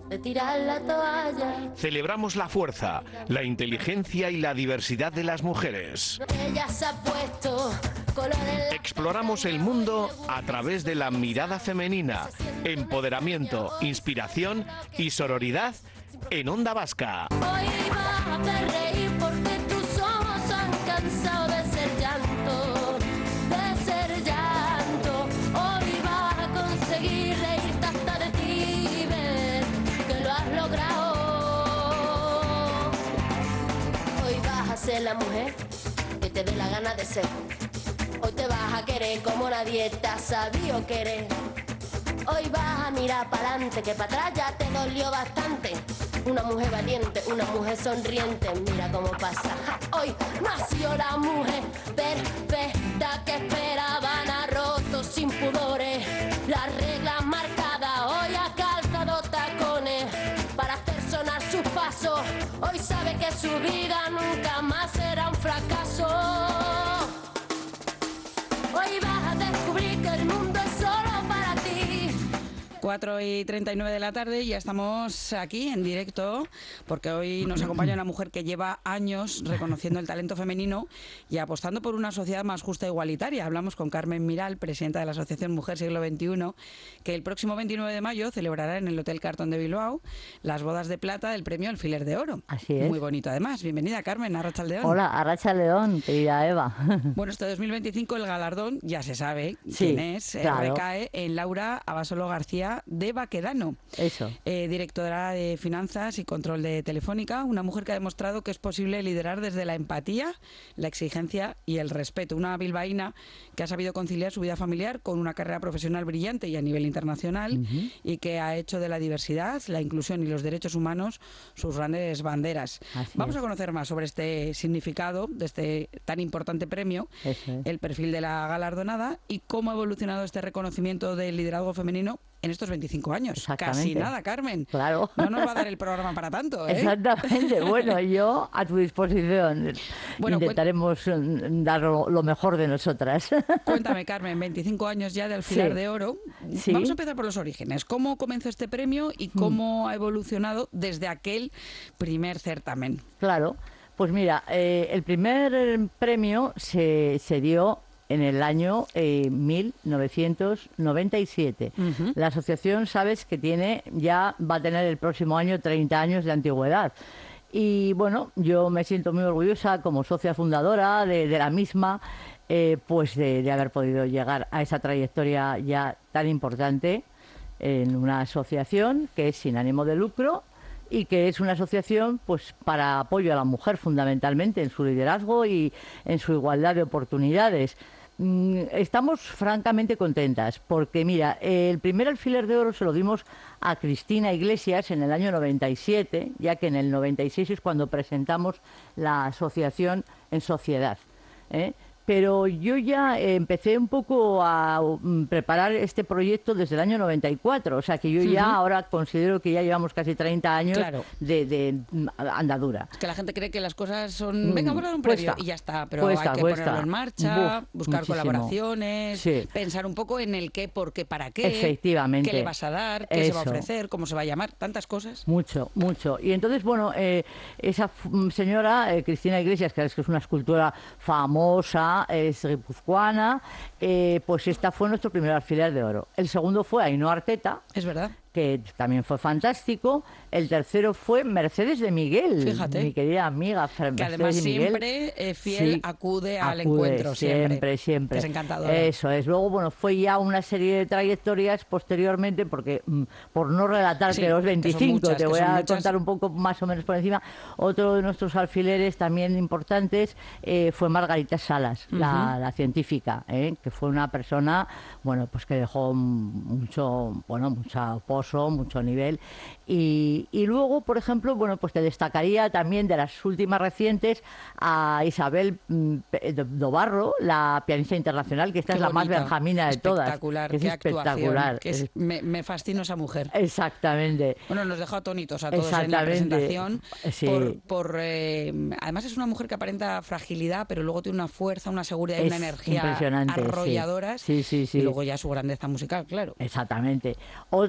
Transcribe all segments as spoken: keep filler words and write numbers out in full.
de tirar la toalla. Celebramos la fuerza, la inteligencia y la diversidad de las mujeres. Ella se ha puesto color en la... Exploramos el mundo a través de la mirada femenina, empoderamiento, inspiración y sororidad en Onda Vasca. Hoy vas a hacer reír porque tus ojos han cansado de ser llanto, de ser llanto. Hoy vas a conseguir reírte hasta de ti, ver que lo has logrado. Hoy vas a ser la mujer que te dé la gana de ser. Hoy te vas a querer como nadie te ha sabido querer. Hoy vas a mirar para adelante, que para atrás ya te dolió bastante. Una mujer valiente, una mujer sonriente, mira cómo pasa. Hoy nació la mujer perfecta que esperaban, ha roto sin pudores las reglas marcadas. Hoy ha calzado tacones para hacer sonar sus pasos. Hoy sabe que su vida nunca más será un fracaso. Hoy vas a descubrir que el mundo es solo para ti. cuatro y treinta y nueve de la tarde, ya estamos aquí en directo porque hoy nos acompaña una mujer que lleva años reconociendo el talento femenino y apostando por una sociedad más justa e igualitaria. Hablamos con Carmen Miral, presidenta de la Asociación Mujer Siglo veintiuno, que el próximo veintinueve de mayo celebrará en el Hotel Cartón de Bilbao las bodas de plata del premio Alfiler de Oro. Así es. Muy bonito además. Bienvenida, Carmen, a Arratsaldeon. Hola, Arratsaldeon, querida Eva. Bueno, este dos mil veinticinco el galardón, ya se sabe Sí, quién es, eh, claro. recae en Laura Abasolo García de Baquedano, Eso. eh, directora de Finanzas y Control de Telefónica, una mujer que ha demostrado que es posible liderar desde la empatía, la exigencia y el respeto. Una bilbaína que ha sabido conciliar su vida familiar con una carrera profesional brillante y a nivel internacional, uh-huh. y que ha hecho de la diversidad, la inclusión y los derechos humanos sus grandes banderas. Así Vamos es. a conocer más sobre este significado de este tan importante premio, Eso es. el perfil de la galardonada y cómo ha evolucionado este reconocimiento del liderazgo femenino en estos veinticinco años. Exactamente. Casi nada, Carmen. Claro. No nos va a dar el programa para tanto, ¿eh? Exactamente. Bueno, yo a tu disposición. Bueno, intentaremos cuen... dar lo, lo mejor de nosotras. Cuéntame, Carmen, veinticinco años ya de Alfiler sí. de Oro. Sí. Vamos a empezar por los orígenes. ¿Cómo comenzó este premio y cómo mm. ha evolucionado desde aquel primer certamen? Claro. Pues mira, eh, el primer premio se, se dio en el año eh, mil novecientos noventa y siete. Uh-huh. La asociación, sabes, que tiene ya va a tener el próximo año treinta años de antigüedad. Y bueno, yo me siento muy orgullosa como socia fundadora de, de la misma, eh, pues de, de haber podido llegar a esa trayectoria ya tan importante en una asociación que es sin ánimo de lucro y que es una asociación pues para apoyo a la mujer fundamentalmente en su liderazgo y en su igualdad de oportunidades. Estamos francamente contentas porque, mira, el primer Alfiler de Oro se lo dimos a Cristina Iglesias en el año noventa y siete, ya que en el noventa y seis es cuando presentamos la asociación en sociedad, ¿eh? Pero yo ya empecé un poco a preparar este proyecto desde el año noventa y cuatro, o sea que yo ya uh-huh. ahora considero que ya llevamos casi treinta años claro. de, de andadura. Es que la gente cree que las cosas son, venga, vamos a dar un premio y ya está, pero cuesta, hay que cuesta. ponerlo en marcha, Buf, buscar muchísimo. colaboraciones, sí. pensar un poco en el qué, por qué, para qué, efectivamente. qué le vas a dar, qué Eso. se va a ofrecer, cómo se va a llamar, tantas cosas. Mucho, mucho. Y entonces, bueno, eh, esa señora, eh, Cristina Iglesias, que es una escultora famosa, es guipuzcoana, eh, pues esta fue nuestro primer Alfiler de Oro. El segundo fue Ainhoa Arteta. Es verdad. Que también fue fantástico. El tercero fue Mercedes de Miguel. Fíjate. Mi querida amiga Mercedes que además de Miguel. siempre eh, fiel sí, acude al acude, encuentro. Siempre, siempre. siempre. Es encantadora. Eso es. Luego, bueno, fue ya una serie de trayectorias posteriormente, porque mm, por no relatarte sí, los veinticinco, muchas, te voy a muchas. contar un poco más o menos por encima. Otro de nuestros alfileres también importantes eh, fue Margarita Salas, uh-huh. la, la científica, ¿eh? que fue una persona, bueno, pues que dejó mucho, bueno, mucho pozo, mucho nivel. Y, y luego, por ejemplo, bueno, pues te destacaría también de las últimas recientes a Isabel Dobarro, la pianista internacional, que esta qué es la bonita, más benjamina de todas. Espectacular, que es qué espectacular. Que es, me, me fascina esa mujer. Exactamente. Bueno, nos dejó atónitos a todos en la presentación. Sí. Por, por, eh, además es una mujer que aparenta fragilidad, pero luego tiene una fuerza, una seguridad y una energía arrolladoras. Sí, sí, sí, sí. Y luego ya su grandeza musical, claro. Exactamente. Otra de nuestras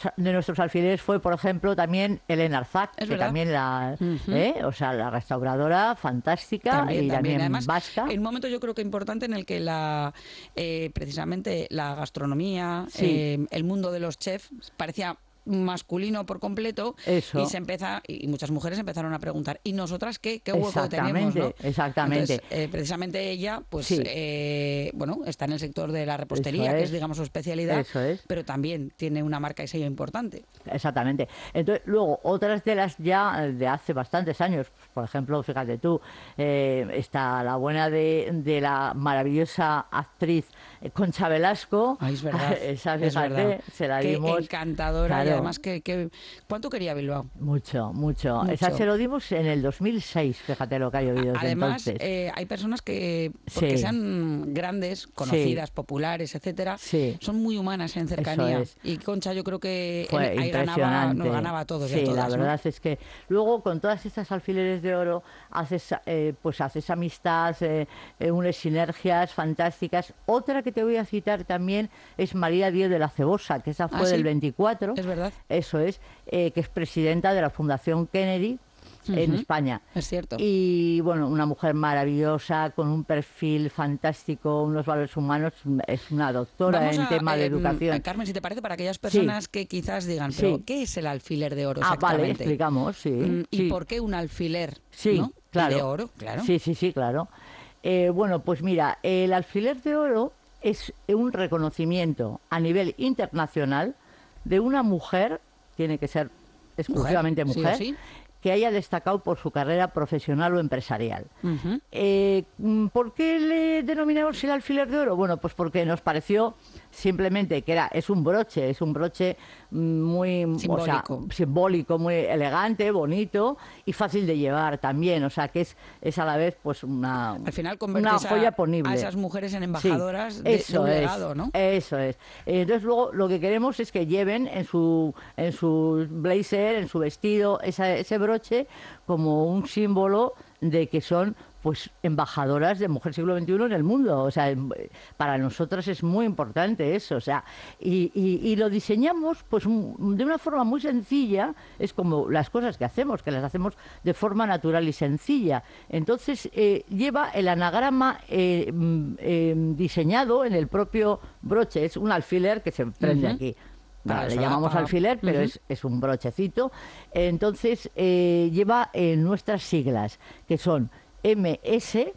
de nuestros alfileres fue, por ejemplo, también Elena Arzac, Es que verdad. también la, Ujú. ¿eh? o sea, la restauradora fantástica También, y también. también Además, vasca. en un momento yo creo que importante en el que la eh, precisamente la gastronomía, Sí. eh, el mundo de los chefs parecía masculino por completo Eso. y se empieza y muchas mujeres empezaron a preguntar ¿y nosotras qué, qué hueco tenemos? ¿no? Exactamente. Entonces, eh, precisamente ella pues Sí. eh, bueno, está en el sector de la repostería, Eso que es. es digamos su especialidad, Eso es. pero también tiene una marca y sello importante. Exactamente. Entonces, luego, otras de las ya de hace bastantes años, por ejemplo, fíjate tú, eh, está la buena de, de la maravillosa actriz eh, Concha Velasco. Ay, es verdad. Esa, es fíjate, verdad. se la Qué dimos. encantadora y Claro. además que, que ¿cuánto quería Bilbao? Mucho, mucho, Mucho. Esa se lo dimos en el dos mil seis, fíjate lo que ha llovido desde Además, entonces. eh, hay personas que, porque Sí. sean grandes, conocidas, populares, etcétera, Sí. son muy humanas en cercanía. es. Y Concha, yo creo que Fue en- ahí ganaba, impresionante. nos ganaba a todos y Sí, a todas. la ¿no? verdad es que luego con todas estas alfileres de oro haces, eh, pues haces amistad, eh, eh, unes sinergias fantásticas. Otra que te voy a citar también es María Díez de la Cebosa, que esa fue Ah, sí. del veinticuatro. Es verdad. Eso es, eh, que es presidenta de la Fundación Kennedy en Ujú. España. Es cierto. Y bueno, una mujer maravillosa, con un perfil fantástico, unos valores humanos, es una doctora Vamos en a, tema de eh, educación. Carmen, si te parece, para aquellas personas que quizás digan, pero Sí. ¿qué es el alfiler de oro Ah, vale, exactamente? explicamos, sí. Mm, ¿Y sí. por qué un alfiler? Sí, ¿no? Y claro. de oro, claro. Sí, sí, sí, claro. Eh, bueno, pues mira, el alfiler de oro es un reconocimiento a nivel internacional de una mujer, tiene que ser exclusivamente Mujer, sí o mujer, sí. que haya destacado por su carrera profesional o empresarial. Ujú. Eh, ¿Por qué le denominamos el alfiler de oro? Bueno, pues porque nos pareció simplemente que era, es un broche, es un broche muy o sea, Simbólico. simbólico, muy elegante, bonito y fácil de llevar también. O sea, que es, es a la vez pues una, Al final una convertís joya a, ponible. a esas mujeres en Sí, embajadoras de, de eso un es, legado, ¿no? Eso es. Entonces luego lo que queremos es que lleven en su en su blazer, en su vestido, esa- ese broche como un símbolo de que son pues embajadoras de Mujer Siglo veintiuno en el mundo. O sea, em- para nosotras es muy importante eso. O sea, y, y- y lo diseñamos pues un- de una forma muy sencilla, es como las cosas que hacemos, que las hacemos de forma natural y sencilla. Entonces, eh, lleva el anagrama eh, mm, eh, diseñado en el propio broche, es un alfiler que se prende Ujú. aquí. Para Vale, le eso da llamamos pa- alfiler, pero Ujú. es, es un brochecito. Entonces, eh, lleva eh, nuestras siglas, que son M S,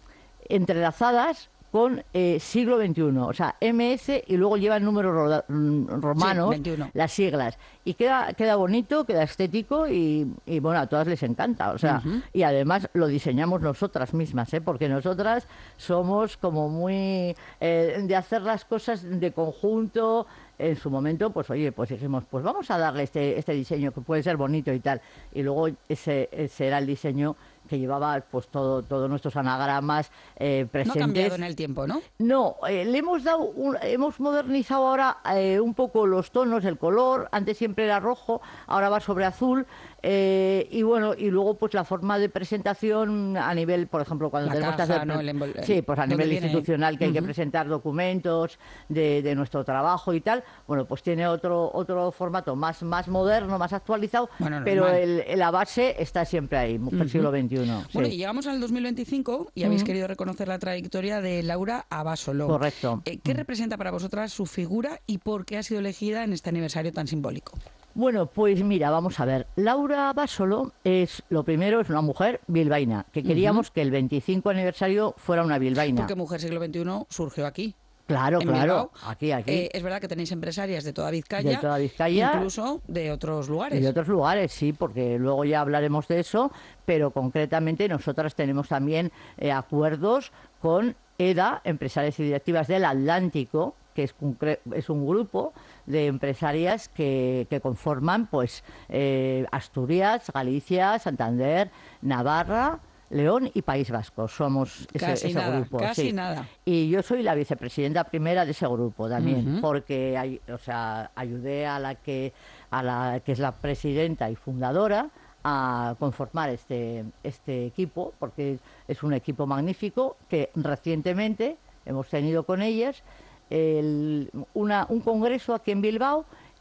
entrelazadas con eh, siglo veintiuno, o sea, M S y luego lleva números roda- mm, romanos, veintiuno. las siglas. Y queda, queda bonito, queda estético y, y, bueno, a todas les encanta. O sea, Ujú. y además lo diseñamos nosotras mismas, ¿eh? Porque nosotras somos como muy eh, de hacer las cosas de conjunto. En su momento, pues oye, pues dijimos, pues vamos a darle este, este diseño que puede ser bonito y tal. Y luego ese, ese era el diseño que llevaba pues todo, todos nuestros anagramas eh, No ha presentes. cambiado en el tiempo, ¿no? No, eh, le hemos dado, un- hemos modernizado ahora eh, un poco los tonos, el color. Antes siempre era rojo, ahora va sobre azul. eh, y bueno, y luego pues la forma de presentación a nivel, por ejemplo, cuando La tenemos caja, que hacer, ¿no? El envol- sí, pues a donde nivel viene- institucional que hay que Ujú. presentar documentos de, de nuestro trabajo y tal. Bueno, pues tiene otro otro formato más más moderno, más actualizado, Bueno, pero normal. el, la base está siempre ahí, Mujer Siglo veintiuno. Bueno, sí. y llegamos al dos mil veinticinco y habéis querido reconocer la trayectoria de Laura Abasolo. Correcto. Eh, ¿Qué representa para vosotras su figura y por qué ha sido elegida en este aniversario tan simbólico? Bueno, pues mira, vamos a ver. Laura Basolo es, lo primero, es una mujer bilbaína, que queríamos que el veinticinco aniversario fuera una bilbaína. Porque Mujer Siglo veintiuno surgió aquí. Claro, en claro, Bilbao. aquí, aquí. Eh, es verdad que tenéis empresarias de toda Vizcaya, De toda Vizcaya. incluso de otros lugares. Y de otros lugares, sí, porque luego ya hablaremos de eso, pero concretamente nosotras tenemos también eh, acuerdos con EDA, Empresarias y Directivas del Atlántico, que es, concre- es un grupo de empresarias que, que conforman pues eh, Asturias, Galicia, Santander, Navarra, León y País Vasco. Somos ese, Casi ese nada, grupo. casi sí. nada. Y yo soy la vicepresidenta primera de ese grupo también, Ujú. porque ay- o sea, ayudé a la que a la que es la presidenta y fundadora a conformar este este equipo, porque es un equipo magnífico que recientemente hemos tenido con ellas el- una, un congreso aquí en Bilbao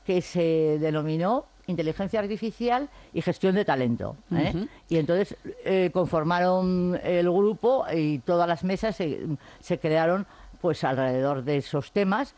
que se denominó Inteligencia Artificial y Gestión de Talento. ¿eh? Uh-huh. Y entonces eh, conformaron el grupo y todas las mesas se, se crearon pues alrededor de esos temas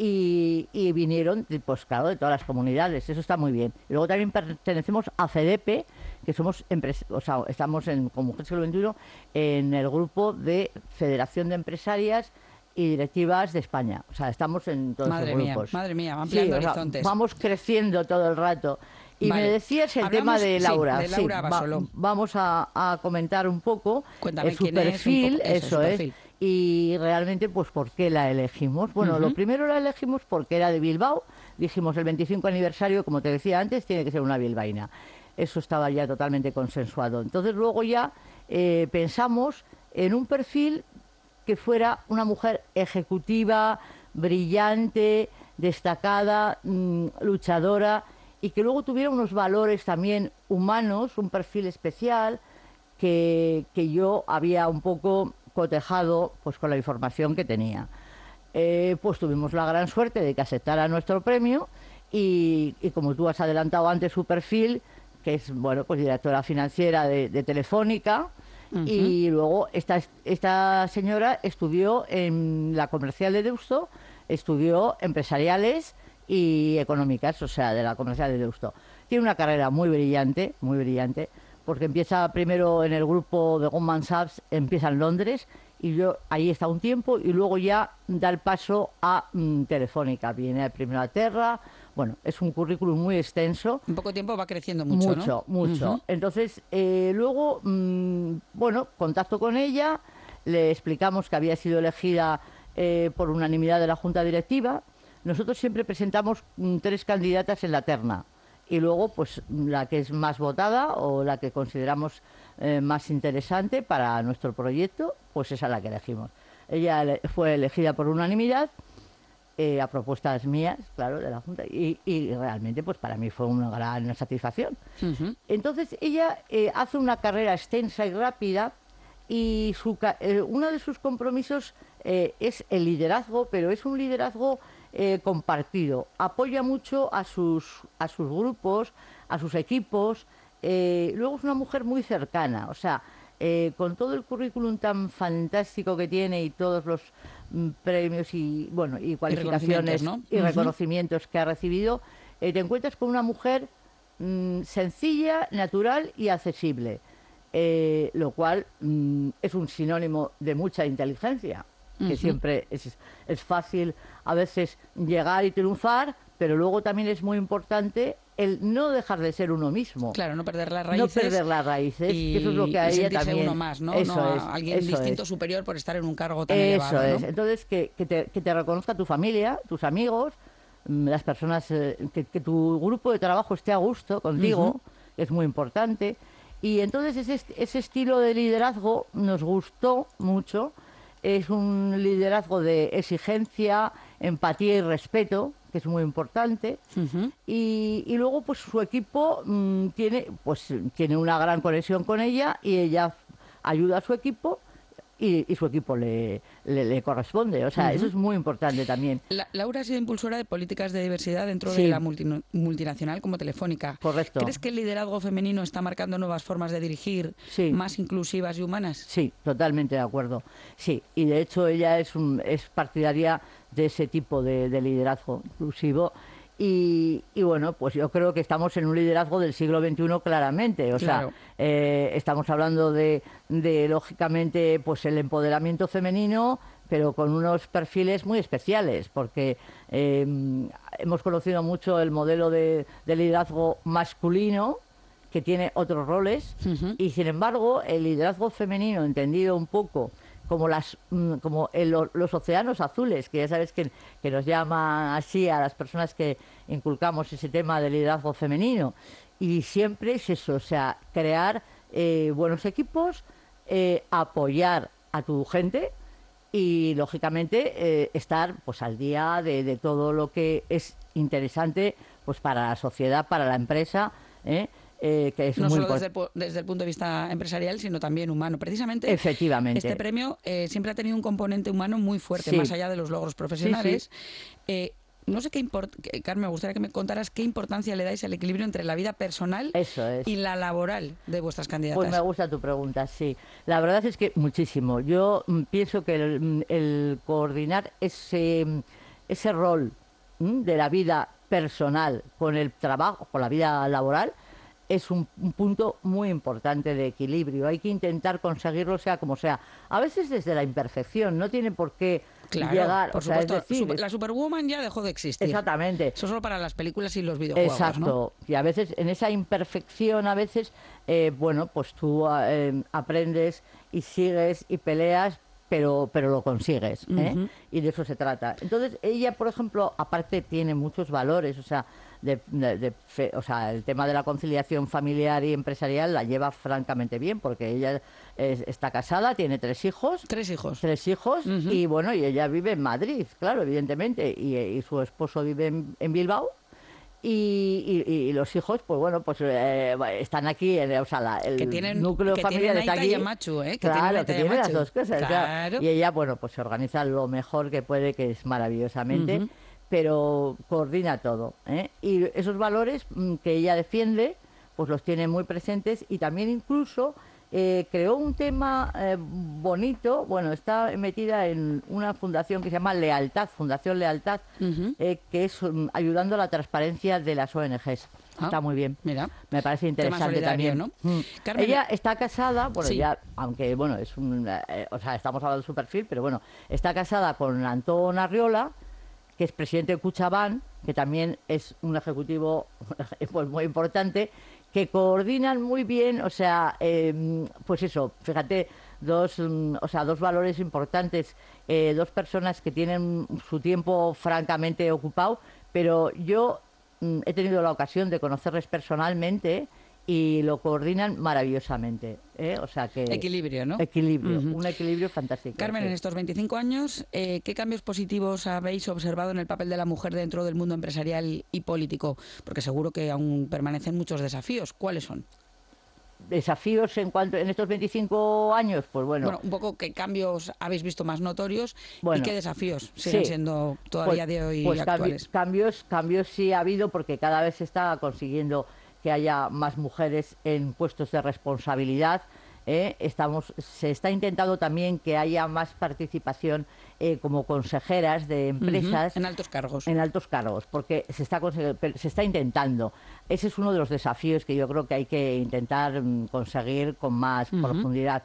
y, y vinieron, pues claro, de todas las comunidades. Eso está muy bien. Y luego también pertenecemos a FEDEPE, que somos empres- o sea, estamos en, como Mujer Siglo veintiuno en el grupo de Federación de Empresarias y Directivas de España. O sea, estamos en todos madre los mía, grupos. Madre mía, ampliando sí, o sea, horizontes. Vamos creciendo todo el rato. Y vale. me decías el Hablamos, tema de Laura. Sí, de Laura sí, Basolo. Va, vamos a, a comentar un poco Cuéntame eh, su quién perfil, es, un poco, eso, eso su es. perfil. Y realmente, pues, ¿por qué la elegimos? Bueno, uh-huh. lo primero la elegimos porque era de Bilbao. Dijimos, el veinticinco aniversario, como te decía antes, tiene que ser una bilbaína. Eso estaba ya totalmente consensuado. Entonces, luego ya eh, pensamos en un perfil que fuera una mujer ejecutiva, brillante, destacada, mmm, luchadora, y que luego tuviera unos valores también humanos, un perfil especial, que, que yo había un poco cotejado pues con la información que tenía. Eh, pues tuvimos la gran suerte de que aceptara nuestro premio y, y como tú has adelantado antes su perfil, que es bueno pues directora financiera de, de Telefónica, uh-huh. y luego esta, esta señora estudió en la Comercial de Deusto, estudió empresariales y económicas, o sea, de la Comercial de Deusto. Tiene una carrera muy brillante, muy brillante, porque empieza primero en el grupo de Goldman Sachs, empieza en Londres, y yo ahí está un tiempo, y luego ya da el paso a mm, Telefónica. Viene primero a Terra, bueno, es un currículum muy extenso. En poco tiempo va creciendo mucho, Mucho, ¿no? mucho. Uh-huh. Entonces, eh, luego, mmm, bueno, contacto con ella, le explicamos que había sido elegida eh, por unanimidad de la Junta Directiva. Nosotros siempre presentamos mm, tres candidatas en la terna. Y luego, pues, la que es más votada o la que consideramos eh, más interesante para nuestro proyecto, pues esa es la que elegimos. Ella ele- fue elegida por unanimidad, eh, a propuestas mías, claro, de la Junta, y, y realmente, pues para mí fue una gran satisfacción. Uh-huh. Entonces, ella eh, hace una carrera extensa y rápida, y su, eh, uno de sus compromisos eh, es el liderazgo, pero es un liderazgo Eh, compartido. Apoya mucho a sus, a sus grupos, a sus equipos. Eh, luego es una mujer muy cercana, o sea, eh, con todo el currículum tan fantástico que tiene y todos los mm, premios y bueno y cualificaciones y reconocimientos, ¿no? y uh-huh. reconocimientos que ha recibido, eh, te encuentras con una mujer mm, sencilla, natural y accesible, eh, lo cual mm, es un sinónimo de mucha inteligencia. Que uh-huh. siempre es, es fácil a veces llegar y triunfar, pero luego también es muy importante el no dejar de ser uno mismo. Claro, no perder las raíces. No perder las raíces, y, que eso es lo que a ella también. uno más, ¿no? Eso no es, a alguien eso distinto, es. superior por estar en un cargo tan eso elevado. Eso es. ¿no? Entonces, que, que, te, que te reconozca tu familia, tus amigos, las personas, eh, que, que tu grupo de trabajo esté a gusto contigo, uh-huh. es muy importante. Y entonces ese, ese estilo de liderazgo nos gustó mucho. Es un liderazgo de exigencia, empatía y respeto, que es muy importante. Uh-huh. y, y luego, pues su equipo mmm, tiene, pues, tiene una gran conexión con ella y ella ayuda a su equipo y, y su equipo le, le, le corresponde. O sea, uh-huh. eso es muy importante también. La, Laura ha sido impulsora de políticas de diversidad dentro sí. de la multi, multinacional como Telefónica. Correcto. ¿Crees que el liderazgo femenino está marcando nuevas formas de dirigir sí. más inclusivas y humanas? Sí, totalmente de acuerdo. Sí, y de hecho ella es, un, es partidaria de ese tipo de, de liderazgo inclusivo. Y, y bueno, pues yo creo que estamos en un liderazgo del siglo veintiuno claramente. O claro. sea, eh, estamos hablando de, de, lógicamente, pues el empoderamiento femenino, pero con unos perfiles muy especiales, porque eh, hemos conocido mucho el modelo de, de liderazgo masculino, que tiene otros roles, uh-huh. y sin embargo, el liderazgo femenino, entendido un poco como las como el, los océanos azules, que ya sabes que, que nos llama así a las personas que inculcamos ese tema de liderazgo femenino. Y siempre es eso, o sea, crear eh, buenos equipos, eh, apoyar a tu gente y, lógicamente, eh, estar pues al día de, de todo lo que es interesante pues para la sociedad, para la empresa, ¿eh? Eh, que es no muy solo desde el, desde el punto de vista empresarial, sino también humano. Precisamente, efectivamente, este premio eh, siempre ha tenido un componente humano muy fuerte, sí. más allá de los logros profesionales. Sí, sí. Eh, no sé qué import Carmen, me gustaría que me contaras qué importancia le dais al equilibrio entre la vida personal Eso es. y la laboral de vuestras candidatas. Pues me gusta tu pregunta, sí. La verdad es que muchísimo. Yo mm, pienso que el, el coordinar ese, ese rol mm, de la vida personal con el trabajo, con la vida laboral, es un, un punto muy importante de equilibrio. Hay que intentar conseguirlo sea como sea. A veces desde la imperfección, no tiene por qué Claro, llegar. por o sea, supuesto. es decir, Super- la Superwoman ya dejó de existir. exactamente. Eso solo para las películas y los videojuegos, Exacto. ¿no? Y a veces, en esa imperfección, a veces, eh, bueno, pues tú eh, aprendes y sigues y peleas, pero, pero lo consigues, ¿eh? Ujú. Y de eso se trata. Entonces, ella, por ejemplo, aparte tiene muchos valores, o sea, de, de- de fe- o sea, el tema de la conciliación familiar y empresarial la lleva francamente bien, porque ella es- está casada, tiene tres hijos, Tres hijos. tres hijos Ujú. y bueno, y ella vive en Madrid, claro, evidentemente, y, y su esposo vive en, en Bilbao. Y, y- y los hijos, pues bueno, pues eh, están aquí, en, o sea, la- el Que tienen- núcleo que familiar tienen está Aita aquí. y Amachu, ¿eh? Que tienen claro, Aita que y tiene las Amachu. dos cosas. claro. Claro. Y ella, bueno, pues se organiza lo mejor que puede, que es maravillosamente, Ujú. pero coordina todo, ¿eh? Y esos valores mm, que ella defiende, pues los tiene muy presentes y también incluso eh, creó un tema eh, bonito, bueno, está metida en una fundación que se llama Lealtad, Fundación Lealtad, Ujú. eh, que es mm, ayudando a la transparencia de las O N Ges. Ah, Está muy bien. Mira. Me parece Tema interesante solidario, también. ¿no? Mm. Carmen, Ella está casada, bueno, Sí. ya, aunque bueno, es un, eh, o sea, estamos hablando de su perfil, pero bueno, está casada con Antón Arriola, que es presidente de Cuchabán, que también es un ejecutivo pues muy importante, que coordinan muy bien, o sea, eh, pues eso, fíjate, dos, mm, o sea, dos valores importantes, eh, dos personas que tienen su tiempo francamente ocupado, pero yo mm, he tenido la ocasión de conocerles personalmente y lo coordinan maravillosamente, ¿eh? O sea que equilibrio, ¿no? equilibrio, Ujú. un equilibrio fantástico. Carmen, sí. en estos veinticinco años, eh, ¿qué cambios positivos habéis observado en el papel de la mujer dentro del mundo empresarial y político? Porque seguro que aún permanecen muchos desafíos. ¿Cuáles son? Desafíos en cuanto en estos veinticinco años, pues bueno, Bueno, un poco qué cambios habéis visto más notorios Bueno, y qué desafíos siguen sí. siendo todavía Pues- de hoy pues cambi- actuales. cambios, cambios sí ha habido porque cada vez se está consiguiendo que haya más mujeres en puestos de responsabilidad. ¿eh? Estamos, se está intentando también que haya más participación eh, como consejeras de empresas. Ujú, en altos cargos. En altos cargos, porque se está, consegui- pero se está intentando. Ese es uno de los desafíos que yo creo que hay que intentar mm, conseguir con más Ujú. profundidad.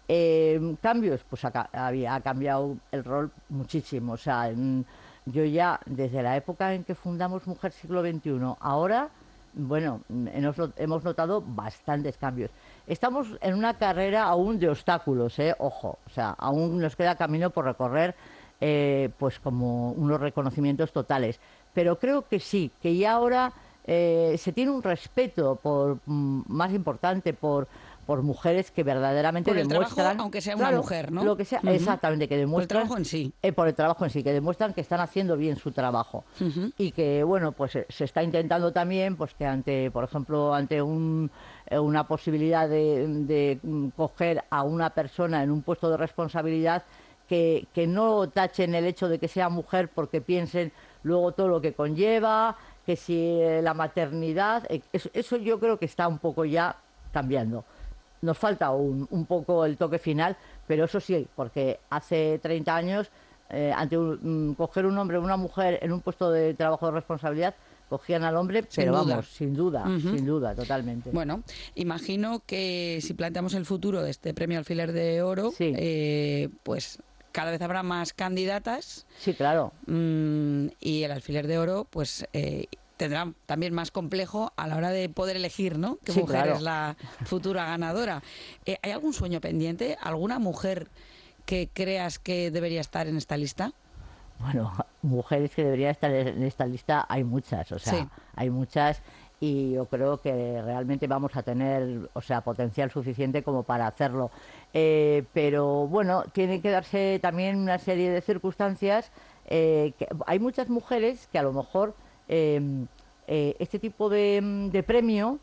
Eh, cambios, pues ha, ca- había- ha cambiado el rol muchísimo. O sea, en- yo ya desde la época en que fundamos Mujer Siglo veintiuno, ahora, bueno, mm, hemos, not- hemos notado bastantes cambios. Estamos en una carrera aún de obstáculos, ¿eh? Ojo, o sea, aún nos queda camino por recorrer, eh, pues como unos reconocimientos totales. Pero creo que sí, que ya ahora eh, se tiene un respeto por mm, más importante por por mujeres que verdaderamente Por el trabajo, demuestran, aunque sea una claro, mujer, ¿no? Lo que sea, Ujú. exactamente, que Por el demuestran trabajo en sí. eh, por el trabajo en sí, que demuestran que están haciendo bien su trabajo. Ujú. Y que, bueno, pues eh, se está intentando también, pues que ante, por ejemplo, ante un, eh, una posibilidad de, de mm, coger a una persona en un puesto de responsabilidad, que, que no tachen el hecho de que sea mujer porque piensen luego todo lo que conlleva, que si eh, la maternidad, eh, eso, eso yo creo que está un poco ya cambiando. Nos falta un, un poco el toque final, pero eso sí, porque hace treinta años, eh, ante un- mm, coger un hombre o una mujer en un puesto de trabajo de responsabilidad, cogían al hombre, Sin pero duda. vamos, sin duda, Ujú. sin duda, totalmente. Bueno, imagino que si planteamos el futuro de este premio Alfiler de Oro, Sí. eh, pues cada vez habrá más candidatas Sí, claro. mm, y el Alfiler de Oro, pues eh, tendrá también más complejo a la hora de poder elegir, ¿no? ¿Qué Sí, mujer claro. es la futura ganadora? Eh, ¿Hay algún sueño pendiente? ¿Alguna mujer que creas que debería estar en esta lista? Bueno, mujeres que deberían estar en esta lista hay muchas, o sea, Sí. hay muchas y yo creo que realmente vamos a tener, o sea, potencial suficiente como para hacerlo. Eh, pero bueno, tiene que darse también una serie de circunstancias. eh, que hay muchas mujeres que a lo mejor eh, eh, este tipo de, de premio,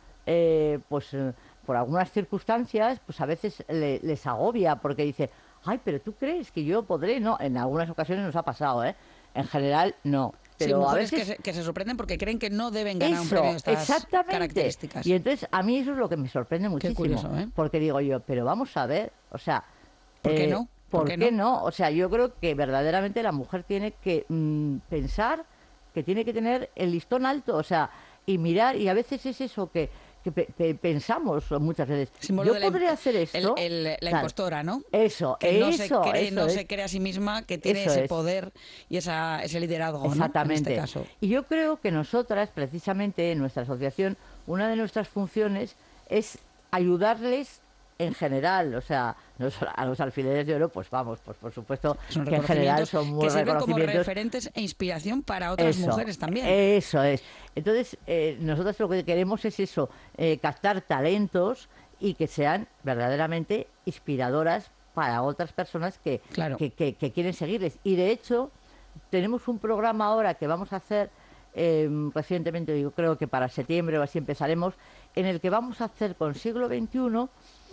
eh, pues eh, por algunas circunstancias, pues a veces le- les agobia porque dice, ay, pero tú crees que yo podré, no, en algunas ocasiones nos ha pasado, ¿eh? En general, no. pero sí, a mujeres veces... que, se, que se sorprenden porque creen que no deben ganar Eso, un premio de estas exactamente. características. Y entonces a mí eso es lo que me sorprende muchísimo. curioso, ¿eh? Porque digo yo, pero vamos a ver, o sea... ¿Por qué eh, no? ¿Por, ¿Por qué, qué no? O sea, yo creo que verdaderamente la mujer tiene que mm, pensar que tiene que tener el listón alto, o sea, y mirar, y a veces es eso que, que pe- pe- pensamos muchas veces. Símbolo Yo de la im- podría hacer esto. el- el- la Claro. impostora, ¿no? Eso, Que no, se eso, cree, eso no es. se cree a sí misma que tiene Eso ese es. poder y esa, ese liderazgo, ¿no? Exactamente. En este caso. Y yo creo que nosotras, precisamente en nuestra asociación, una de nuestras funciones es ayudarles en general, o sea, no solo a los alfileres de oro, pues vamos, pues por supuesto Son que en general reconocimientos son muy que sirven como reconocimientos. referentes e inspiración para otras Eso, mujeres también. Eso es. Entonces, eh, nosotros lo que queremos es eso, eh, captar talentos y que sean verdaderamente inspiradoras para otras personas que, Claro. que, que- que quieren seguirles. Y de hecho, tenemos un programa ahora que vamos a hacer eh, recientemente, yo creo que para septiembre o así empezaremos, en el que vamos a hacer con siglo veintiuno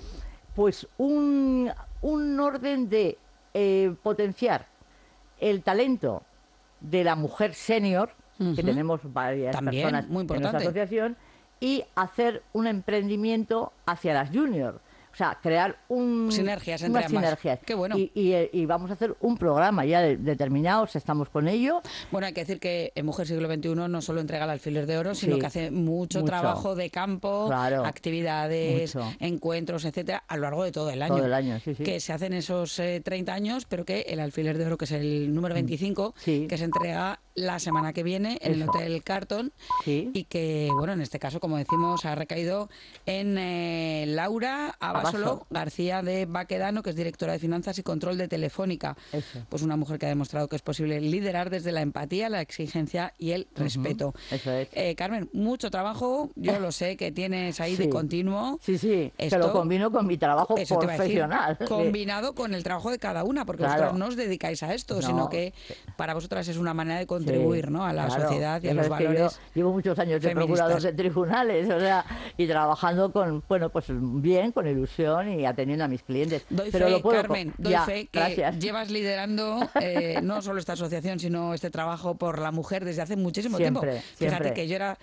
pues un, un orden de eh, potenciar el talento de la mujer senior, Ujú. que tenemos varias También, personas muy en nuestra importante. asociación, y hacer un emprendimiento hacia las junior. O sea, crear un, Sinergias entre unas ambas. sinergias. Qué bueno. Y, y, eh, y vamos a hacer un programa ya de- determinado, o sea, estamos con ello. Bueno, hay que decir que en Mujer Siglo veintiuno no solo entrega el alfiler de oro, sino Sí, que hace mucho, mucho. trabajo de campo, Claro, actividades, mucho. encuentros, etcétera, a lo largo de todo el año. Todo el año, sí, sí. Que se hacen esos eh, treinta años, pero que el alfiler de oro, que es el número veinticinco, Mm, sí. que se entrega la semana que viene en el Eso. Hotel Carton, Sí. y que, bueno, en este caso, como decimos, ha recaído en eh, Laura Abasolo Abaso. García de Baquedano, que es directora de Finanzas y Control de Telefónica. Eso. Pues una mujer que ha demostrado que es posible liderar desde la empatía, la exigencia y el respeto. Eso es. Eh, Carmen, mucho trabajo, yo lo sé que tienes ahí de Sí. continuo. Sí, sí, que Esto- lo combino con mi trabajo Eso te iba a decir, profesional. combinado con el trabajo de cada una, porque Claro. vosotras no os dedicáis a esto, No. sino que para vosotras es una manera de contribuir, Sí, ¿no? a la claro. sociedad y Ya a los sabes que yo valores. llevo muchos años de feministas. procurador de tribunales, o sea, y trabajando con, bueno, pues bien, con ilusión y atendiendo a mis clientes. Doy Pero fe, lo puedo co- Carmen, doy Ya, fe que gracias. llevas liderando eh, no solo esta asociación, sino este trabajo por la mujer desde hace muchísimo Siempre, tiempo. siempre. Fíjate que yo era,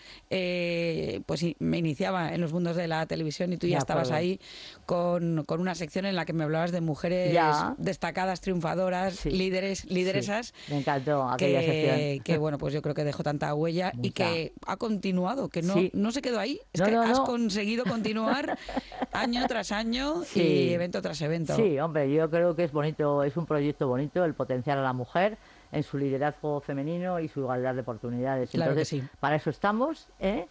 eh, pues sí, me iniciaba en los mundos de la televisión y tú ya De estabas acuerdo. ahí con, con una sección en la que me hablabas de mujeres Ya. destacadas, triunfadoras, Sí. líderes, lideresas. Sí, me encantó aquella que, sección. que, bueno, pues yo creo que dejó tanta huella y Mucha. que ha continuado, que no, Sí. no se quedó ahí, es No, que no, has no. conseguido continuar año tras año y Sí. evento tras evento. Sí, hombre, yo creo que es bonito, es un proyecto bonito el potenciar a la mujer en su liderazgo femenino y su igualdad de oportunidades. Claro que Entonces, sí. para eso estamos, ¿eh?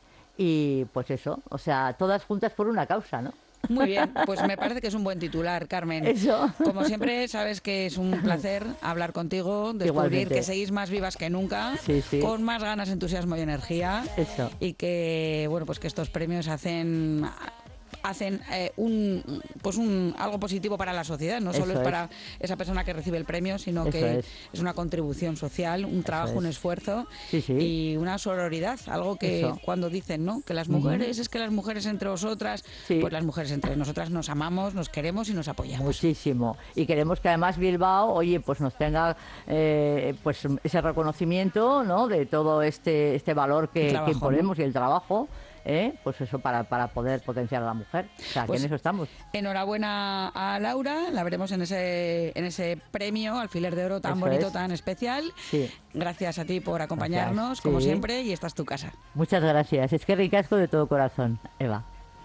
Y pues eso, o sea, todas juntas por una causa, ¿no? Muy bien, pues me parece que es un buen titular, Carmen. Eso. Como siempre, sabes que es un placer hablar contigo, descubrir Igualmente. que seguís más vivas que nunca, Sí, sí. con más ganas, entusiasmo y energía. Eso. Y que, bueno, pues que estos premios hacen hacen eh, un pues un algo positivo para la sociedad, no solo Eso es es. para esa persona que recibe el premio, sino Eso que es. es una contribución social, un trabajo, es. un esfuerzo Sí, sí. y una sororidad, algo que Eso. cuando dicen, ¿no? Que las mujeres, es que las mujeres entre vosotras, Sí. pues las mujeres entre nosotras nos amamos, nos queremos y nos apoyamos. Muchísimo. Y queremos que además Bilbao, oye, pues nos tenga eh, pues ese reconocimiento, ¿no? De todo este este valor El que, trabajo, que imponemos y el trabajo, ¿eh? Pues eso para, para poder potenciar a la mujer. O sea, Pues que en eso estamos. Enhorabuena a Laura, la veremos en ese en ese premio Alfiler de Oro tan Eso bonito, es. tan especial. Sí. Gracias a ti por acompañarnos, Gracias. como Sí. siempre, y esta es tu casa. Muchas gracias. Es que ricasco de todo corazón, Eva.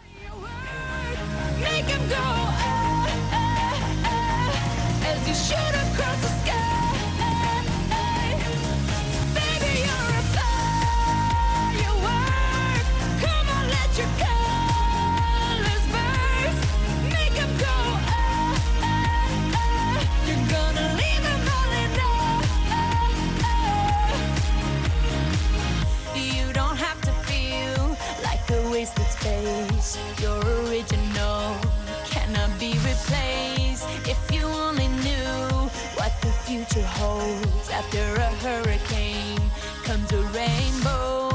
Make him go, ah, ah, ah, as you shoot across the sky. Baby, you're a firework. Come on, let your colors burst. Make him go, ah, ah, ah. You're gonna leave him all in awe. You don't have to feel like a wasted space. You're original, cannot be replaced. If you only knew what the future holds. After a hurricane comes a rainbow.